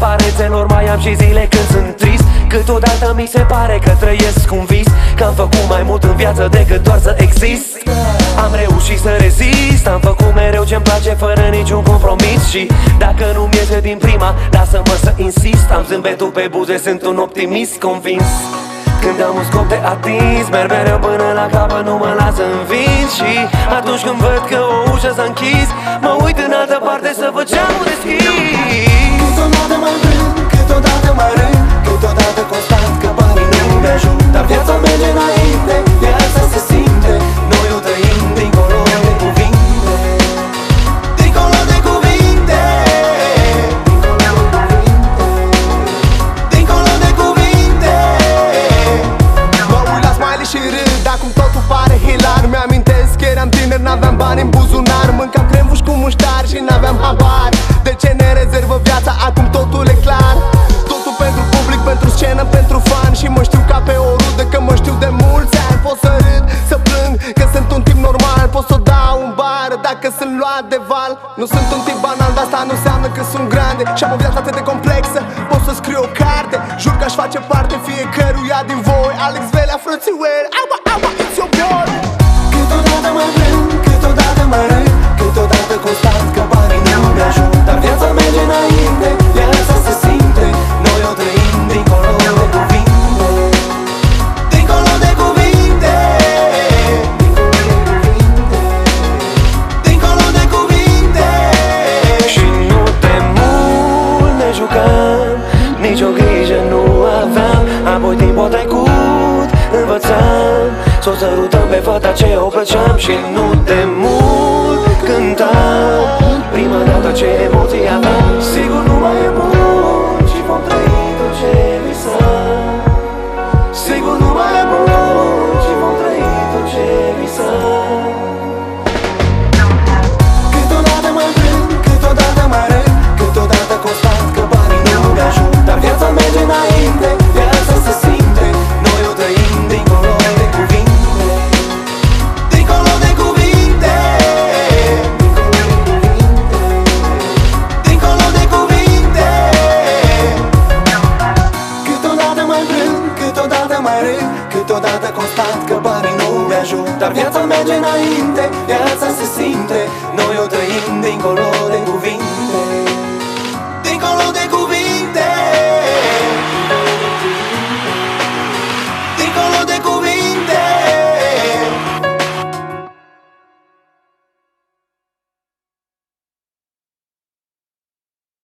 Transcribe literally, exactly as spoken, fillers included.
aparențelor mai am și zile când sunt trist. Câteodată mi se pare că trăiesc un vis, că am făcut mai mult în viață decât doar să exist. Am reușit să rezist, am făcut mereu ce-mi place fără niciun compromis. Și dacă nu-mi iese din prima, lasă-mă să insist. Am zâmbetul pe buze, sunt un optimist convins. Când am un scop de atins, merg mereu până la capăt, nu mă las învins. Și atunci când văd că o ușă s-a închis, mă uit în altă parte să văd geamul deschis. Câteodată mă plâng, câteodată mă rând, câteodată constant că banii nu mi-ajung. Dar viața merge înainte, viața se simte, noi o trăim dincolo de cuvinte. Dincolo de cuvinte, dincolo de cuvinte. Mă uit la smiley și râd, acum totul pare hilar. Mi-amintesc că eram tineri, n-aveam bani în buzunar, mâncam crembuși cu muștar și n-aveam habar de ce ne rezervă viața, acum totul e clar. Totul pentru public, pentru scenă, pentru fan. Și mă știu ca pe o rudă, că mă știu de mulți ani. Pot să râd, să plâng, că sunt un tip normal. Pot să dau un bar dacă sunt luat de val. Nu sunt un tip banal, dar asta nu înseamnă că sunt grande. Și am o viață atât de complexă, pot să scriu o carte. Jur că aș face parte fiecăruia din voi. Alex Velea, frățiueri, aua, aua, it's your boy. Câteodată mă plâng, câteodată mă râd, câteodată constant că banii nu mi-ajung. Dar viața merge înainte, viața se simte, noi o trăim dincolo de cuvinte. Dincolo de cuvinte, dincolo de cuvinte. Și nu de mult ne jucam, nici o grijă nu aveam. Apoi timpul trecut, învățam să o sărutăm pe fata ce o plăceam. Și nu de mult cântam prima dată ce emoții aveam. Sigur nu mai e mult și vom trăi tot ce visam. Sigur nu mai e mult și vom trăi tot ce visam. Câteodată mă plâng, câteodată mă râd, câteodată constant că banii nu mi-ajung. Dar viața merge înainte, viața se simte, noi o trăim dincolo de cuvinte. Dincolo de cuvinte, dincolo de cuvinte. Câteodată mă plâng, câteodată mă râd, câteodată constant că banii nu mi-ajung. Dar viața merge înainte, viața se simte, noi o trăim dincolo de cuvinte. Dincolo de cuvinte, dincolo de cuvinte.